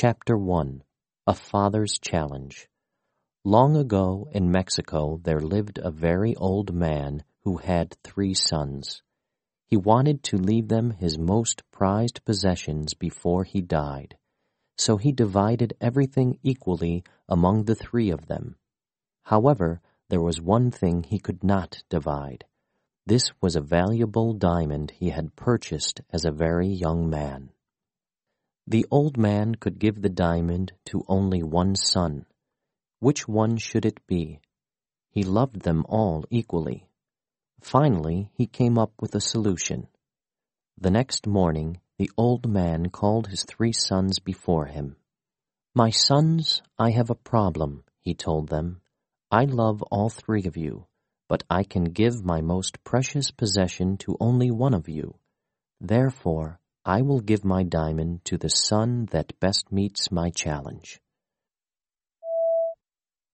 Chapter 1. A Father's Challenge. Long ago in Mexico there lived a very old man who had 3 sons. He wanted to leave them his most prized possessions before he died, so he divided everything equally among the 3 of them. However, there was one thing he could not divide. This was a valuable diamond he had purchased as a very young man. The old man could give the diamond to only one son. Which one should it be? He loved them all equally. Finally, he came up with a solution. The next morning, the old man called his 3 sons before him. "My sons, I have a problem," he told them. "I love all 3 of you, but I can give my most precious possession to only one of you. Therefore, I will give my diamond to the son that best meets my challenge."